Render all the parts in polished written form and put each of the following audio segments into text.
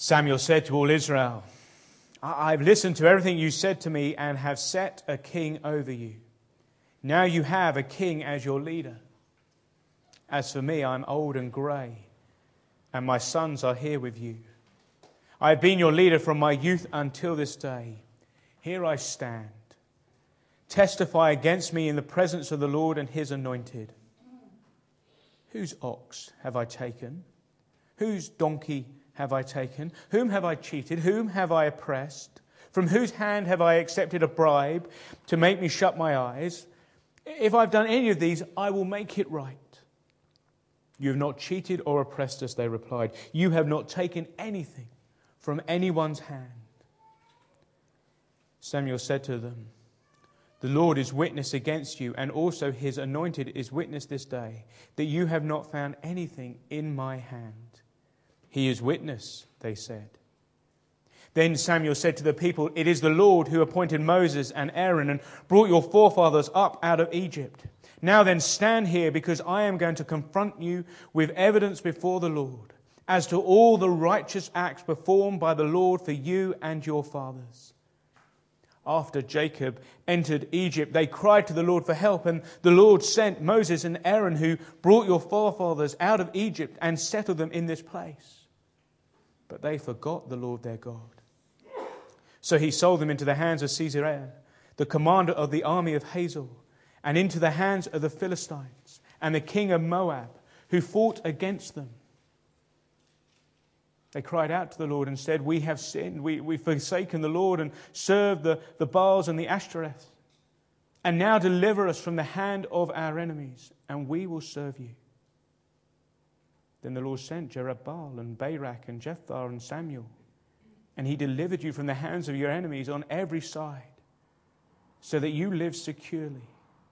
Samuel said to all Israel, I've listened to everything you said to me and have set a king over you. Now you have a king as your leader. As for me, I'm old and grey, and my sons are here with you. I have been your leader from my youth until this day. Here I stand. Testify against me in the presence of the Lord and his anointed. Whose ox have I taken? Whose donkey have I taken? Whom have I cheated? Whom have I oppressed? From whose hand have I accepted a bribe to make me shut my eyes? If I've done any of these, I will make it right. You have not cheated or oppressed us, they replied. You have not taken anything from anyone's hand. Samuel said to them, the Lord is witness against you, and also his anointed is witness this day, that you have not found anything in my hand. He is witness, they said. Then Samuel said to the people, it is the Lord who appointed Moses and Aaron and brought your forefathers up out of Egypt. Now then stand here, because I am going to confront you with evidence before the Lord as to all the righteous acts performed by the Lord for you and your fathers. After Jacob entered Egypt, they cried to the Lord for help, and the Lord sent Moses and Aaron, who brought your forefathers out of Egypt and settled them in this place. But they forgot the Lord their God. So he sold them into the hands of Sisera, the commander of the army of Hazael, and into the hands of the Philistines and the king of Moab, who fought against them. They cried out to the Lord and said, we have sinned. We've forsaken the Lord and served the Baals and the Ashtoreth. And now deliver us from the hand of our enemies, and we will serve you. Then the Lord sent Jerubbaal and Barak and Jephthah and Samuel, and he delivered you from the hands of your enemies on every side, so that you lived securely.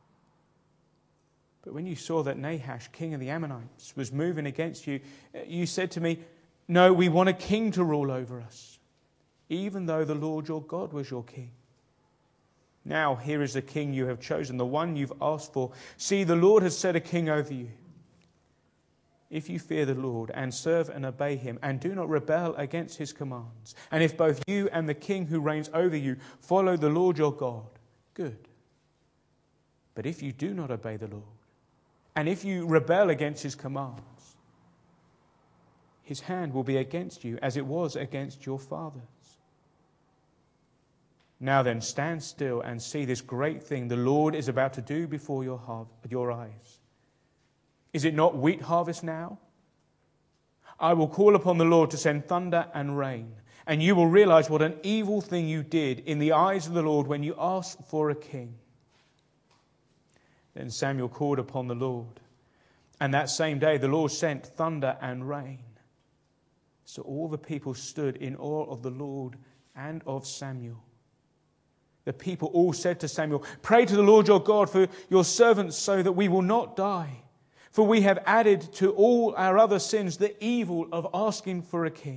But when you saw that Nahash, king of the Ammonites, was moving against you, you said to me, no, we want a king to rule over us, even though the Lord your God was your king. Now here is the king you have chosen, the one you've asked for. See, the Lord has set a king over you. If you fear the Lord and serve and obey him and do not rebel against his commands, and if both you and the king who reigns over you follow the Lord your God, good. But if you do not obey the Lord, and if you rebel against his commands, his hand will be against you as it was against your fathers. Now then, stand still and see this great thing the Lord is about to do before your eyes. Is it not wheat harvest now? I will call upon the Lord to send thunder and rain, and you will realize what an evil thing you did in the eyes of the Lord when you asked for a king. Then Samuel called upon the Lord, and that same day the Lord sent thunder and rain. So all the people stood in awe of the Lord and of Samuel. The people all said to Samuel, pray to the Lord your God for your servants so that we will not die. For we have added to all our other sins the evil of asking for a king.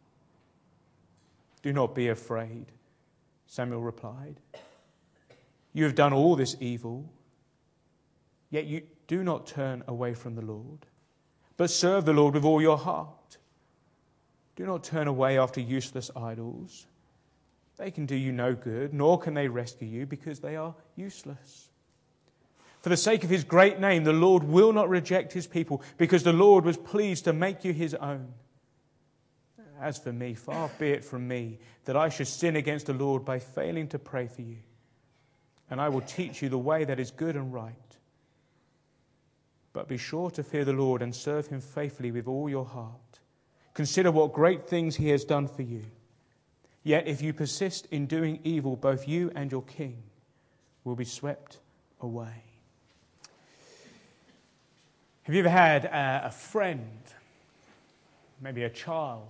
Do not be afraid, Samuel replied. You have done all this evil, yet you do not turn away from the Lord, but serve the Lord with all your heart. Do not turn away after useless idols. They can do you no good, nor can they rescue you, because they are useless. For the sake of his great name, the Lord will not reject his people, because the Lord was pleased to make you his own. As for me, far be it from me that I should sin against the Lord by failing to pray for you. And I will teach you the way that is good and right. But be sure to fear the Lord and serve him faithfully with all your heart. Consider what great things he has done for you. Yet if you persist in doing evil, both you and your king will be swept away. Have you ever had a friend, maybe a child,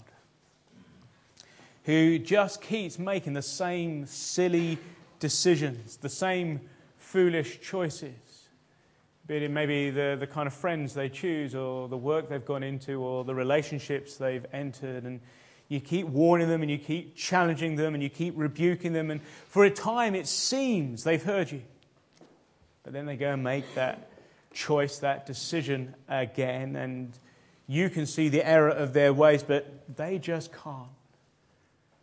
who just keeps making the same silly decisions, the same foolish choices? Be it maybe the kind of friends they choose, or the work they've gone into, or the relationships they've entered, and you keep warning them and you keep challenging them and you keep rebuking them, and for a time it seems they've heard you. But then they go and make that choice, that decision again, and you can see the error of their ways, but they just can't.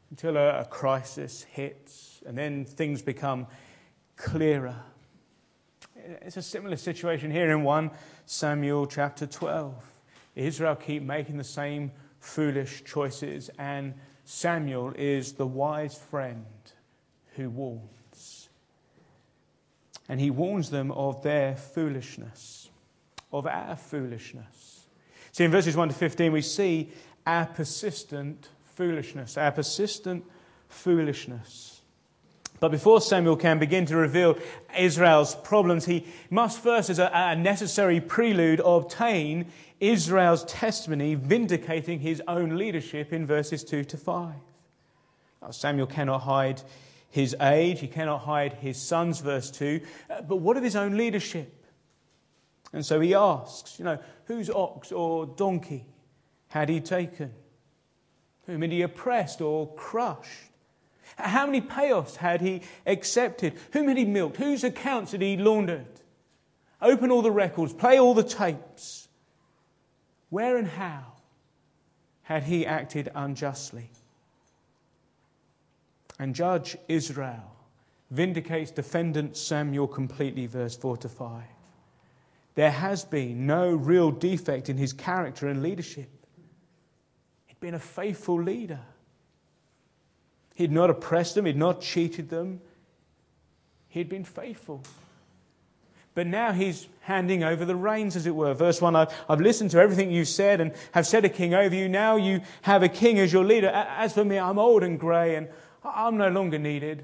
until a crisis hits, and then things become clearer. It's a similar situation here in 1 Samuel chapter 12. Israel keep making the same foolish choices, and Samuel is the wise friend who warns. And he warns them of their foolishness, of our foolishness. See, in verses 1 to 15, we see our persistent foolishness, our persistent foolishness. But before Samuel can begin to reveal Israel's problems, he must first, as a necessary prelude, obtain Israel's testimony vindicating his own leadership in verses 2 to 5. Now, Samuel cannot hide his age, he cannot hide his sons, verse 2, but what of his own leadership? And so he asks, whose ox or donkey had he taken? Whom had he oppressed or crushed? How many payoffs had he accepted? Whom had he milked? Whose accounts had he laundered? Open all the records, play all the tapes. Where and how had he acted unjustly? And Judge Israel vindicates defendant Samuel completely, verse 4 to 5. There has been no real defect in his character and leadership. He'd been a faithful leader. He'd not oppressed them, he'd not cheated them. He'd been faithful. But now he's handing over the reins, as it were. Verse 1, I've listened to everything you've said and have set a king over you. Now you have a king as your leader. As for me, I'm old and grey and I'm no longer needed.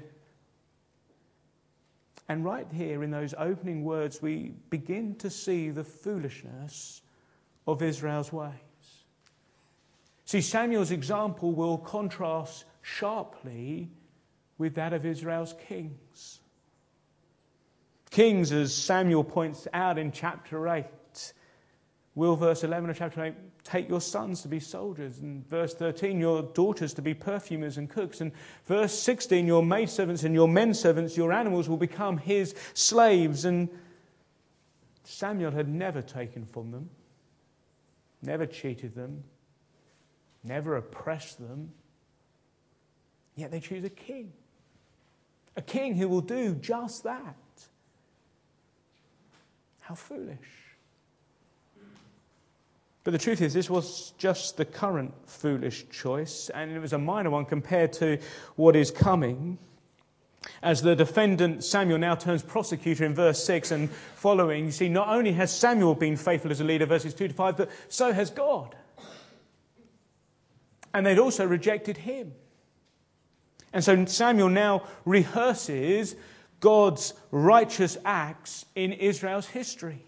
And right here in those opening words, we begin to see the foolishness of Israel's ways. See, Samuel's example will contrast sharply with that of Israel's kings. Kings, as Samuel points out in chapter 8, will, verse 11 of chapter 8, take your sons to be soldiers. And verse 13, your daughters to be perfumers and cooks. And verse 16, your maidservants and your menservants, your animals will become his slaves. And Samuel had never taken from them, never cheated them, never oppressed them. Yet they choose a king who will do just that. How foolish. But the truth is, this was just the current foolish choice, and it was a minor one compared to what is coming. As the defendant Samuel now turns prosecutor in verse 6 and following, you see, not only has Samuel been faithful as a leader, verses 2 to 5, but so has God. And they'd also rejected him. And so Samuel now rehearses God's righteous acts in Israel's history.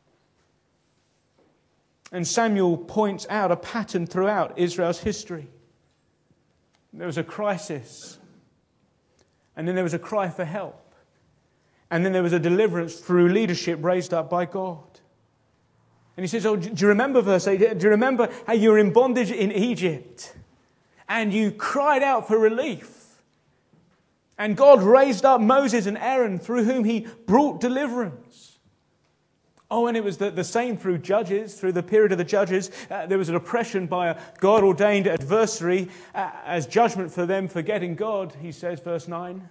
And Samuel points out a pattern throughout Israel's history. There was a crisis, and then there was a cry for help, and then there was a deliverance through leadership raised up by God. And he says, do you remember verse 8? Do you remember how you were in bondage in Egypt and you cried out for relief? And God raised up Moses and Aaron, through whom he brought deliverance. Oh, and it was the same through Judges, through the period of the Judges. There was an oppression by a God-ordained adversary as judgment for them forgetting God, he says, verse 9.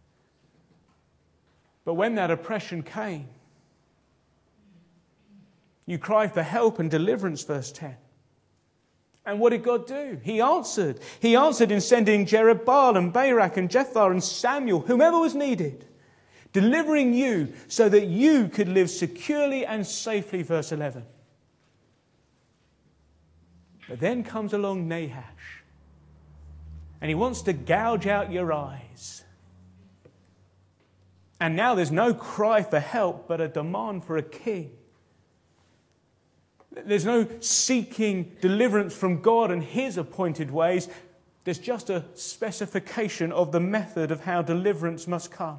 But when that oppression came, you cried for help and deliverance, verse 10. And what did God do? He answered. He answered in sending Jerubbaal and Barak and Jephthah and Samuel, whomever was needed, delivering you so that you could live securely and safely, verse 11. But then comes along Nahash, and he wants to gouge out your eyes. And now there's no cry for help, but a demand for a king. There's no seeking deliverance from God and his appointed ways. There's just a specification of the method of how deliverance must come.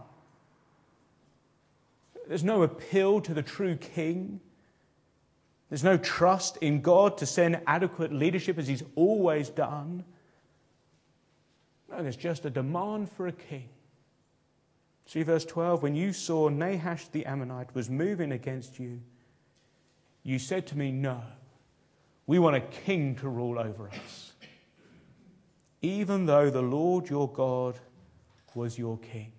There's no appeal to the true king. There's no trust in God to send adequate leadership as he's always done. No, there's just a demand for a king. See verse 12, when you saw Nahash the Ammonite was moving against you, you said to me, no, we want a king to rule over us. even though the Lord your God was your king.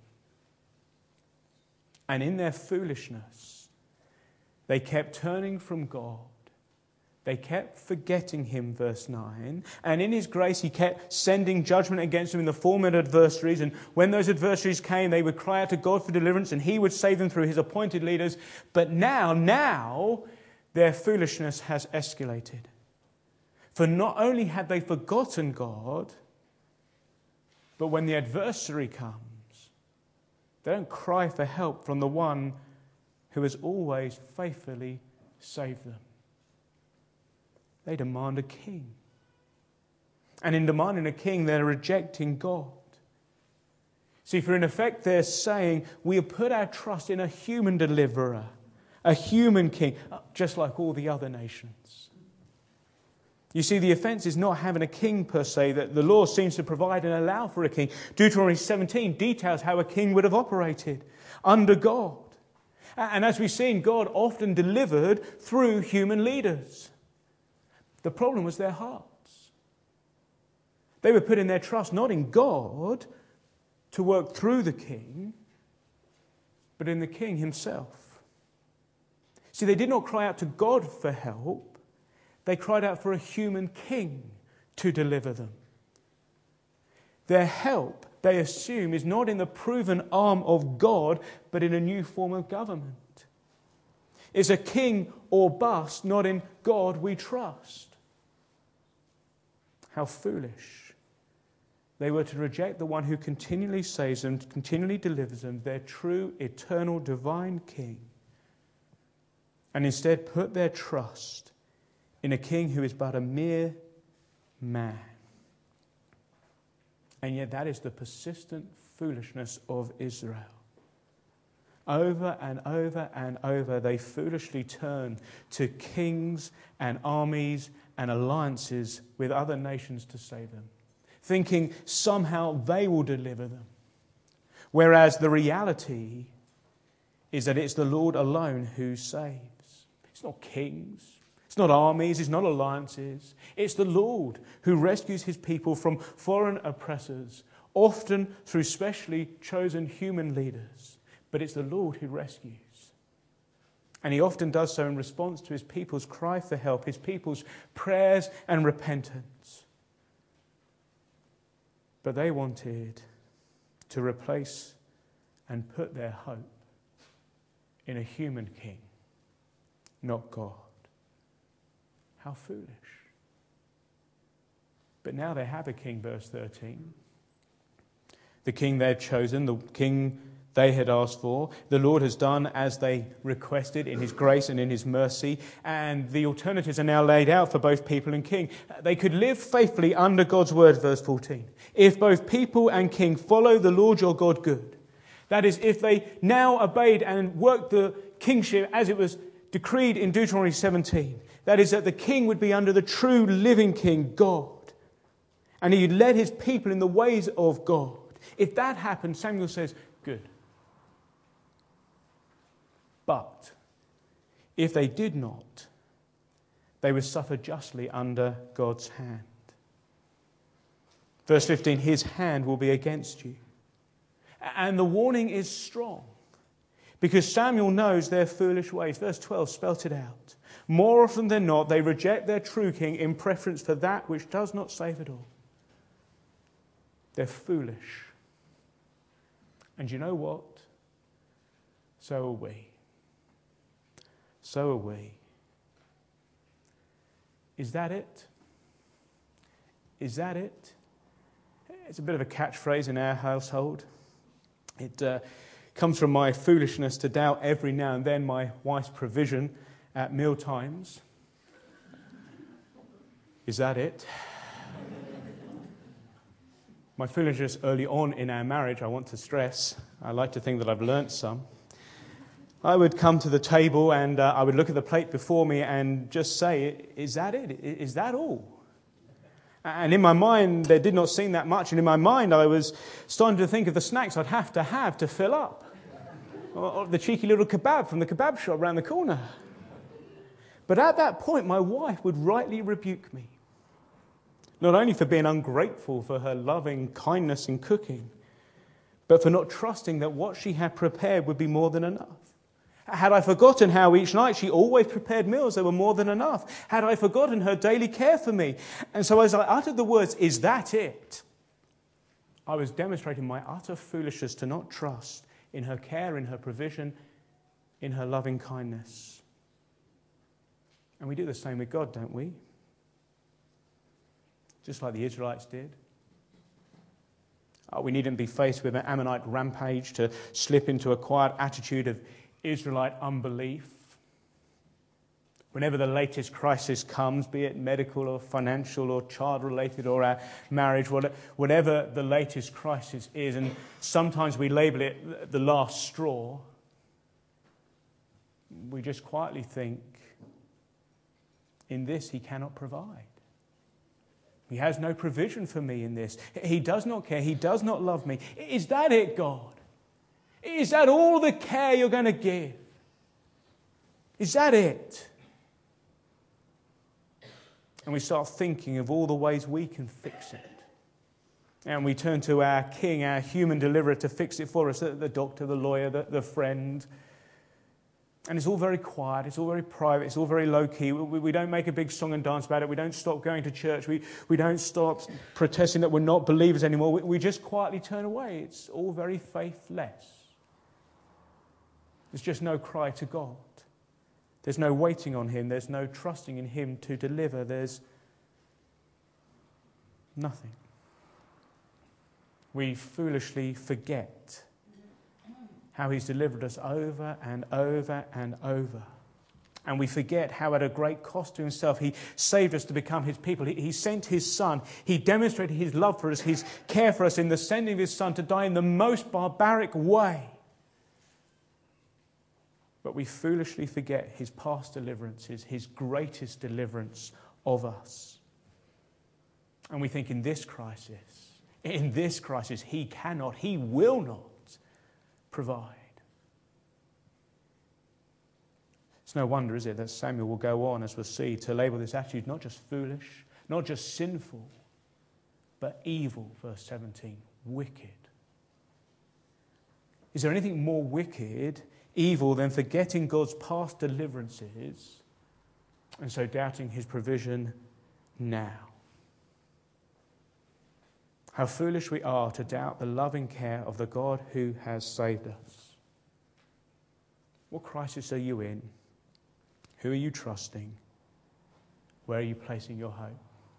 And in their foolishness, they kept turning from God. They kept forgetting him, verse 9. And in his grace, he kept sending judgment against them in the form of adversaries. And when those adversaries came, they would cry out to God for deliverance, and he would save them through his appointed leaders. But now, their foolishness has escalated. For not only had they forgotten God, but when the adversary comes, they don't cry for help from the one who has always faithfully saved them. They demand a king. And in demanding a king, they're rejecting God. See, for in effect, they're saying, we have put our trust in a human deliverer, a human king, just like all the other nations. You see, the offense is not having a king per se, that the law seems to provide and allow for a king. Deuteronomy 17 details how a king would have operated under God. And as we've seen, God often delivered through human leaders. The problem was their hearts. They were putting their trust not in God to work through the king, but in the king himself. See, they did not cry out to God for help. They cried out for a human king to deliver them. Their help, they assume, is not in the proven arm of God, but in a new form of government. It's a king or bust, not in God we trust. How foolish. They were to reject the one who continually saves them, continually delivers them, their true, eternal, divine king, and instead put their trust in a king who is but a mere man. And yet that is the persistent foolishness of Israel. Over and over and over, they foolishly turn to kings and armies and alliances with other nations to save them, thinking somehow they will deliver them. Whereas the reality is that it's the Lord alone who saves. It's not kings. It's not armies, it's not alliances. It's the Lord who rescues his people from foreign oppressors, often through specially chosen human leaders. But it's the Lord who rescues. And he often does so in response to his people's cry for help, his people's prayers and repentance. But they wanted to replace and put their hope in a human king, not God. How foolish. But now they have a king, verse 13. The king they had chosen, the king they had asked for. The Lord has done as they requested in his grace and in his mercy. And the alternatives are now laid out for both people and king. They could live faithfully under God's word, verse 14. If both people and king follow the Lord your God good. That is, if they now obeyed and worked the kingship as it was decreed in Deuteronomy 17. That is, that the king would be under the true living king, God. And he led his people in the ways of God. If that happened, Samuel says, good. But if they did not, they would suffer justly under God's hand. Verse 15, his hand will be against you. And the warning is strong, because Samuel knows their foolish ways. Verse 12 spelt it out. More often than not, they reject their true king in preference for that which does not save at all. They're foolish. And you know what? So are we. So are we. Is that it? Is that it? It's a bit of a catchphrase in our household. It comes from my foolishness to doubt every now and then my wife's provision at meal times. Is that it? My foolishness early on in our marriage, I want to stress, I like to think that I've learnt some. I would come to the table and I would look at the plate before me and just say, is that it? Is that all? And in my mind, there did not seem that much. And in my mind, I was starting to think of the snacks I'd have to fill up. Or the cheeky little kebab from the kebab shop around the corner. But at that point, my wife would rightly rebuke me. Not only for being ungrateful for her loving kindness in cooking, but for not trusting that what she had prepared would be more than enough. Had I forgotten how each night she always prepared meals that were more than enough? Had I forgotten her daily care for me? And so as I uttered the words, "Is that it?" I was demonstrating my utter foolishness to not trust in her care, in her provision, in her loving kindness. And we do the same with God, don't we? Just like the Israelites did. We needn't be faced with an Ammonite rampage to slip into a quiet attitude of Israelite unbelief. Whenever the latest crisis comes, be it medical or financial or child-related or our marriage, whatever the latest crisis is, and sometimes we label it the last straw, we just quietly think, in this he cannot provide. He has no provision for me in this. He does not care. He does not love me. Is that it, God? Is that all the care you're going to give? Is that it? And we start thinking of all the ways we can fix it. And we turn to our king, our human deliverer, to fix it for us, the doctor, the lawyer, the friend. And it's all very quiet, it's all very private, it's all very low-key. We don't make a big song and dance about it. We don't stop going to church. We don't stop protesting that we're not believers anymore. We just quietly turn away. It's all very faithless. There's just no cry to God. There's no waiting on him. There's no trusting in him to deliver. There's nothing. We foolishly forget how he's delivered us over and over and over. And we forget how at a great cost to himself he saved us to become his people. He sent his son. He demonstrated his love for us, his care for us in the sending of his son to die in the most barbaric way. But we foolishly forget his past deliverances, his greatest deliverance of us. And we think in this crisis, he cannot, he will not provide. It's no wonder, is it, that Samuel will go on, as we'll see, to label this attitude not just foolish, not just sinful, but evil, verse 17, wicked. Is there anything more wicked, evil, than forgetting God's past deliverances and so doubting his provision now? How foolish we are to doubt the loving care of the God who has saved us. What crisis are you in? Who are you trusting? Where are you placing your hope?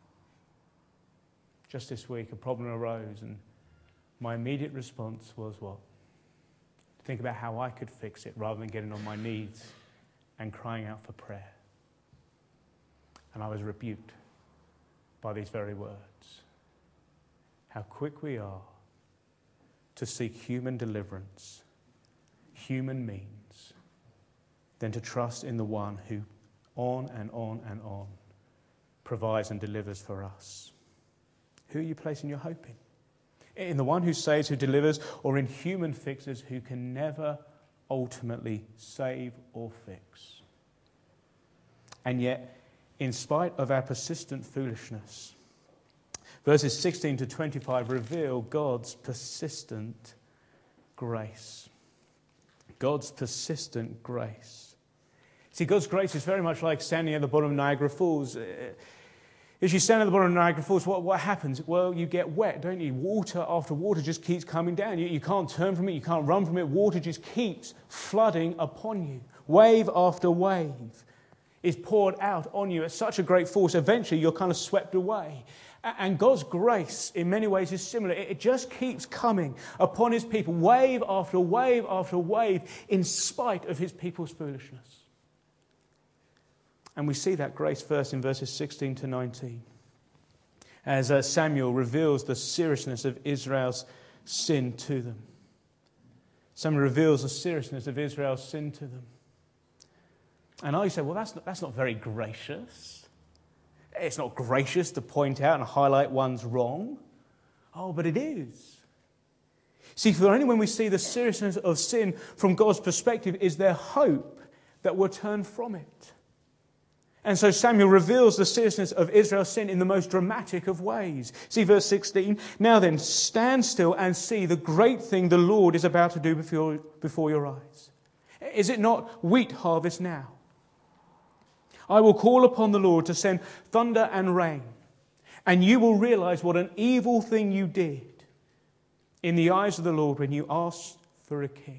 Just this week, a problem arose, and my immediate response was what? To think about how I could fix it rather than getting on my knees and crying out for prayer. And I was rebuked by these very words. How quick we are to seek human deliverance, human means, than to trust in the one who on and on and on provides and delivers for us. Who are you placing your hope in? In the one who saves, who delivers, or in human fixers who can never ultimately save or fix? And yet, in spite of our persistent foolishness, verses 16 to 25 reveal God's persistent grace. God's persistent grace. See, God's grace is very much like standing at the bottom of Niagara Falls. As you stand at the bottom of Niagara Falls, what happens? Well, you get wet, don't you? Water after water just keeps coming down. You can't turn from it, you can't run from it. Water just keeps flooding upon you. Wave after wave is poured out on you at such a great force. Eventually, you're kind of swept away. And God's grace, in many ways, is similar. It just keeps coming upon his people, wave after wave after wave, in spite of his people's foolishness. And we see that grace first in verses 16 to 19, as Samuel reveals the seriousness of Israel's sin to them. Samuel reveals the seriousness of Israel's sin to them. And I say, well, that's not very gracious. It's not gracious to point out and highlight one's wrong. Oh, but it is. See, for only when we see the seriousness of sin from God's perspective is there hope that we're turned from it. And so Samuel reveals the seriousness of Israel's sin in the most dramatic of ways. See verse 16. Now then, stand still and see the great thing the Lord is about to do before your eyes. Is it not wheat harvest now? I will call upon the Lord to send thunder and rain, and you will realize what an evil thing you did in the eyes of the Lord when you asked for a king.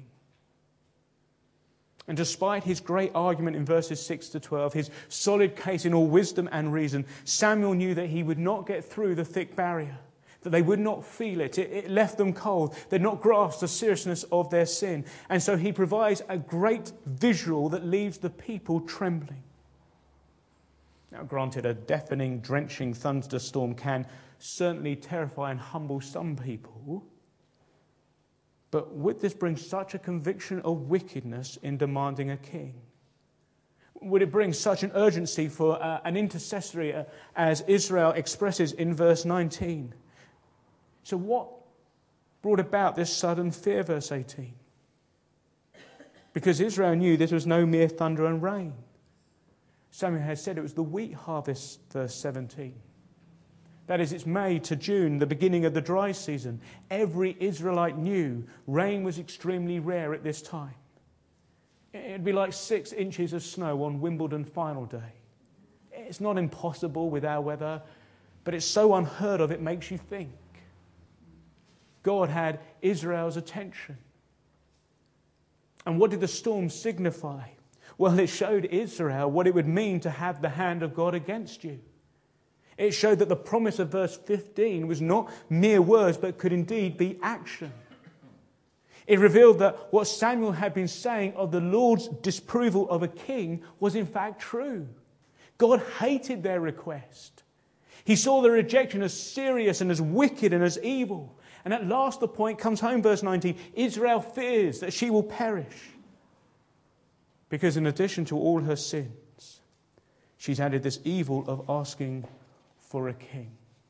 And despite his great argument in verses 6 to 12, his solid case in all wisdom and reason, Samuel knew that he would not get through the thick barrier, that they would not feel it. It left them cold. They'd not grasped the seriousness of their sin. And so he provides a great visual that leaves the people trembling. Now, granted, a deafening, drenching thunderstorm can certainly terrify and humble some people. But would this bring such a conviction of wickedness in demanding a king? Would it bring such an urgency for an intercessory as Israel expresses in verse 19? So what brought about this sudden fear, verse 18? Because Israel knew this was no mere thunder and rain. Samuel had said it was the wheat harvest, verse 17. That is, it's May to June, the beginning of the dry season. Every Israelite knew rain was extremely rare at this time. It'd be like 6 inches of snow on Wimbledon final day. It's not impossible with our weather, but it's so unheard of it makes you think. God had Israel's attention. And what did the storm signify? Well, it showed Israel what it would mean to have the hand of God against you. It showed that the promise of verse 15 was not mere words, but could indeed be action. It revealed that what Samuel had been saying of the Lord's disapproval of a king was in fact true. God hated their request. He saw the rejection as serious and as wicked and as evil. And at last the point comes home, verse 19, Israel fears that she will perish. Because in addition to all her sins, she's added this evil of asking for a king.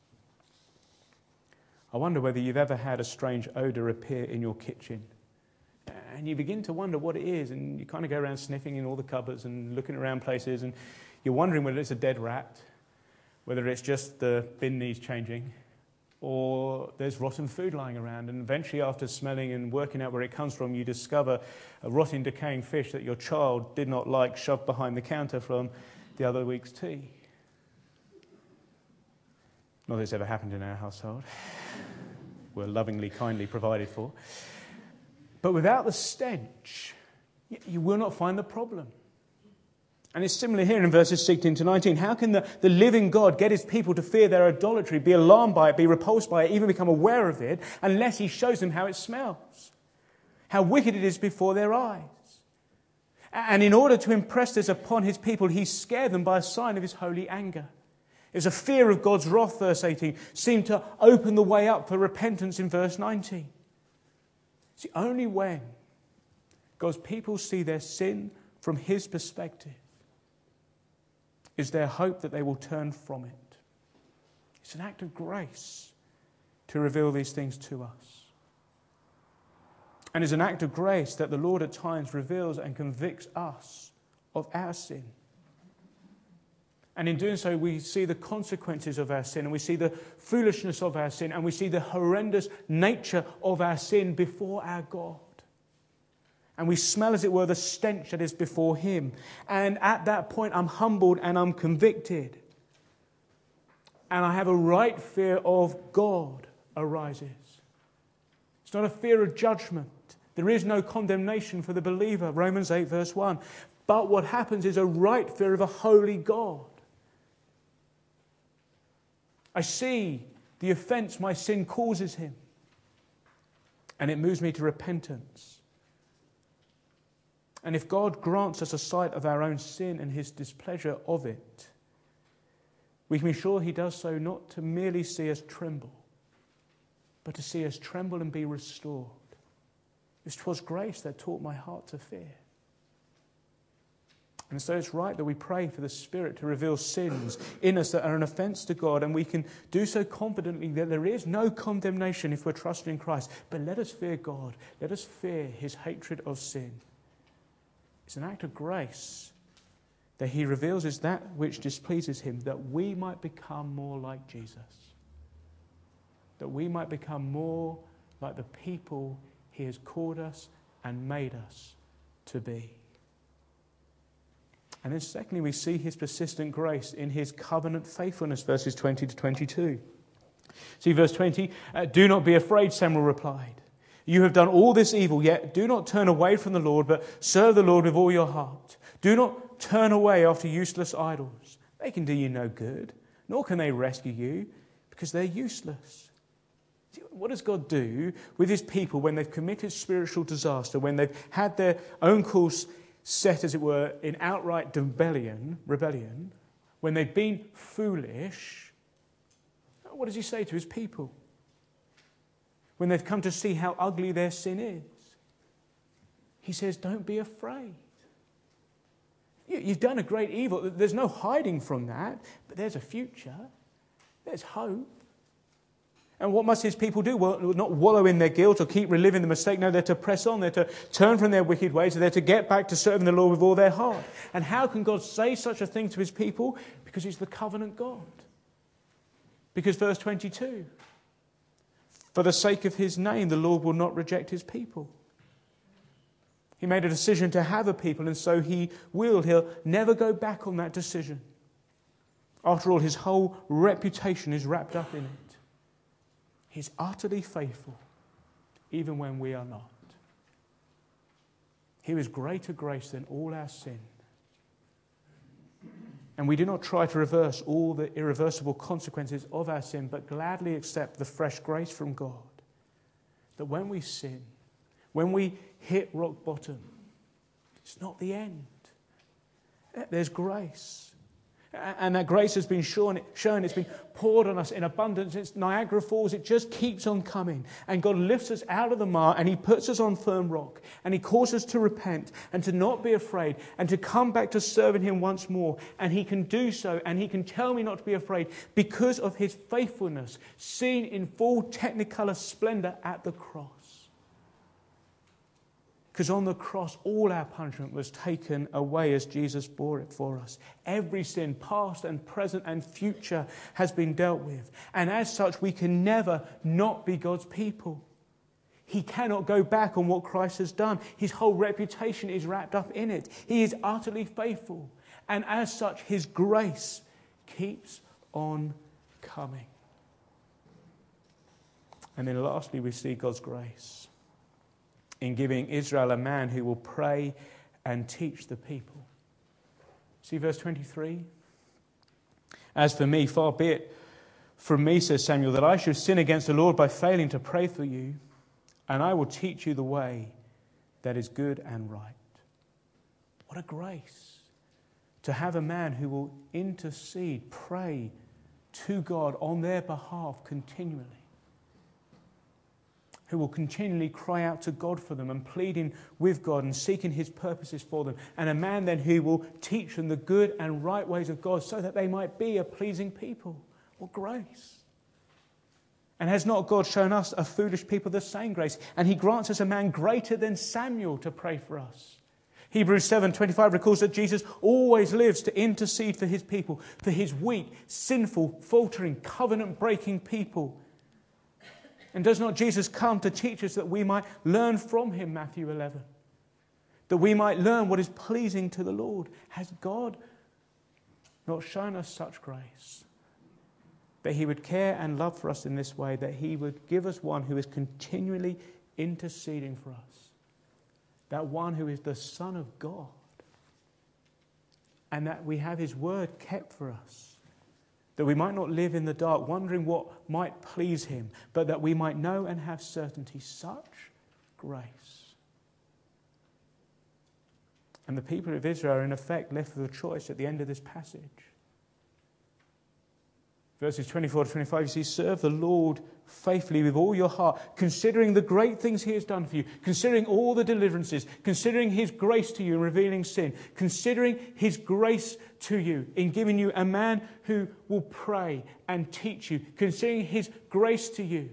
I wonder whether you've ever had a strange odour appear in your kitchen. And you begin to wonder what it is, and you kind of go around sniffing in all the cupboards and looking around places, and you're wondering whether it's a dead rat, whether it's just the bin needs changing, or there's rotten food lying around. And eventually, after smelling and working out where it comes from, you discover a rotting, decaying fish that your child did not like shoved behind the counter from the other week's tea. Not that it's ever happened in our household. We're lovingly, kindly provided for. But without the stench, you will not find the problem. And it's similar here in verses 16 to 19. How can the living God get his people to fear their idolatry, be alarmed by it, be repulsed by it, even become aware of it, unless he shows them how it smells, how wicked it is before their eyes? And in order to impress this upon his people, he scared them by a sign of his holy anger. It was a fear of God's wrath, verse 18, seemed to open the way up for repentance in verse 19. See, only when God's people see their sin from his perspective is there hope that they will turn from it. It's an act of grace to reveal these things to us. And it's an act of grace that the Lord at times reveals and convicts us of our sin. And in doing so, we see the consequences of our sin, and we see the foolishness of our sin, and we see the horrendous nature of our sin before our God. And we smell, as it were, the stench that is before him. And at that point, I'm humbled and I'm convicted. And I have a right fear of God arises. It's not a fear of judgment. There is no condemnation for the believer, Romans 8, verse 1. But what happens is a right fear of a holy God. I see the offence my sin causes him, and it moves me to repentance. And if God grants us a sight of our own sin and his displeasure of it, we can be sure he does so not to merely see us tremble, but to see us tremble and be restored. It was grace that taught my heart to fear. And so it's right that we pray for the Spirit to reveal sins in us that are an offence to God, and we can do so confidently that there is no condemnation if we're trusting in Christ. But let us fear God. Let us fear his hatred of sin. It's an act of grace that he reveals is that which displeases him, that we might become more like Jesus. That we might become more like the people he has called us and made us to be. And then secondly, we see his persistent grace in his covenant faithfulness, verses 20 to 22. See verse 20, do not be afraid, Samuel replied. You have done all this evil, yet do not turn away from the Lord, but serve the Lord with all your heart. Do not turn away after useless idols. They can do you no good, nor can they rescue you, because they're useless. See, what does God do with his people when they've committed spiritual disaster, when they've had their own course set, as it were, in outright rebellion, when they've been foolish? What does he say to his people? When they've come to see how ugly their sin is, he says, don't be afraid. You've done a great evil. There's no hiding from that, but there's a future. There's hope. And what must his people do? Well, not wallow in their guilt or keep reliving the mistake. No, they're to press on. They're to turn from their wicked ways. They're to get back to serving the Lord with all their heart. And how can God say such a thing to his people? Because he's the covenant God. Because verse 22, for the sake of his name, the Lord will not reject his people. He made a decision to have a people, and so he will. He'll never go back on that decision. After all, his whole reputation is wrapped up in it. He's utterly faithful, even when we are not. He is greater grace than all our sin. And we do not try to reverse all the irreversible consequences of our sin, but gladly accept the fresh grace from God. That when we sin, when we hit rock bottom, it's not the end. There's grace. And that grace has been shown, it's been poured on us in abundance. It's Niagara Falls, it just keeps on coming. And God lifts us out of the mire and he puts us on firm rock. And he calls us to repent and to not be afraid and to come back to serving him once more. And he can do so, and he can tell me not to be afraid because of his faithfulness seen in full technicolor splendor at the cross. Because on the cross, all our punishment was taken away as Jesus bore it for us. Every sin, past and present and future, has been dealt with. And as such, we can never not be God's people. He cannot go back on what Christ has done. His whole reputation is wrapped up in it. He is utterly faithful. And as such, his grace keeps on coming. And then lastly, we see God's grace in giving Israel a man who will pray and teach the people. See verse 23? As for me, far be it from me, says Samuel, that I should sin against the Lord by failing to pray for you, and I will teach you the way that is good and right. What a grace to have a man who will intercede, pray to God on their behalf continually, who will continually cry out to God for them and pleading with God and seeking his purposes for them. And a man then who will teach them the good and right ways of God so that they might be a pleasing people. What grace. And has not God shown us, a foolish people, the same grace? And he grants us a man greater than Samuel to pray for us. Hebrews 7:25 recalls that Jesus always lives to intercede for his people, for his weak, sinful, faltering, covenant-breaking people. And does not Jesus come to teach us that we might learn from him, Matthew 11? That we might learn what is pleasing to the Lord. Has God not shown us such grace? That he would care and love for us in this way, that he would give us one who is continually interceding for us. That one who is the Son of God. And that we have his word kept for us. That we might not live in the dark, wondering what might please him, but that we might know and have certainty. Such grace. And the people of Israel are in effect left with a choice at the end of this passage. Verses 24 to 25, you see, serve the Lord faithfully with all your heart, considering the great things he has done for you, considering all the deliverances, considering his grace to you in revealing sin, considering his grace to you in giving you a man who will pray and teach you, considering his grace to you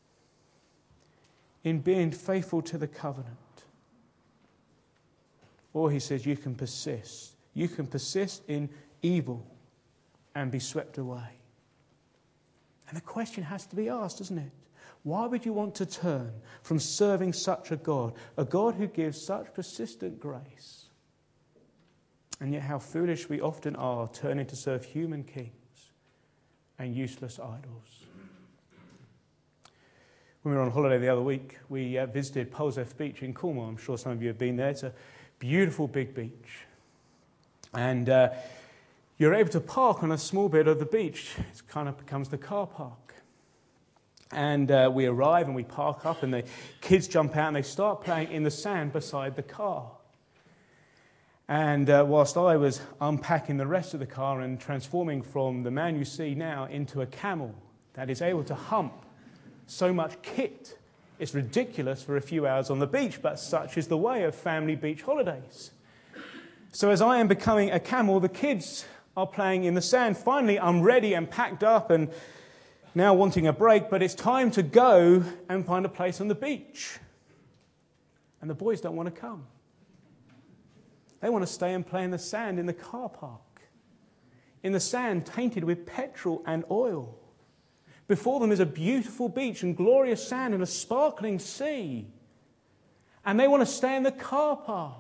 in being faithful to the covenant. Or he says you can persist. You can persist in evil and be swept away. And the question has to be asked, doesn't it? Why would you want to turn from serving such a God who gives such persistent grace? And yet how foolish we often are turning to serve human kings and useless idols. When we were on holiday the other week, we visited Polzeath Beach in Cornwall. I'm sure some of you have been there. It's a beautiful big beach. And you're able to park on a small bit of the beach. It kind of becomes the car park. And we arrive and we park up and the kids jump out and they start playing in the sand beside the car. And whilst I was unpacking the rest of the car and transforming from the man you see now into a camel that is able to hump so much kit, it's ridiculous for a few hours on the beach, but such is the way of family beach holidays. So as I am becoming a camel, the kids are playing in the sand. Finally, I'm ready and packed up and now wanting a break, but it's time to go and find a place on the beach. And the boys don't want to come. They want to stay and play in the sand in the car park. In the sand tainted with petrol and oil. Before them is a beautiful beach and glorious sand and a sparkling sea. And they want to stay in the car park.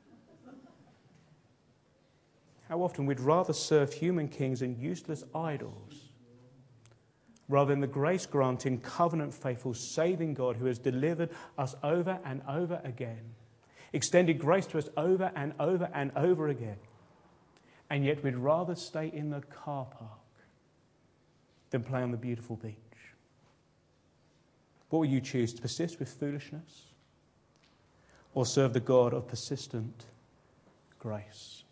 How often we'd rather serve human kings and useless idols rather than the grace-granting, covenant-faithful, saving God who has delivered us over and over again, extended grace to us over and over and over again. And yet we'd rather stay in the car park than play on the beautiful beach. What will you choose, to persist with foolishness or serve the God of persistent grace?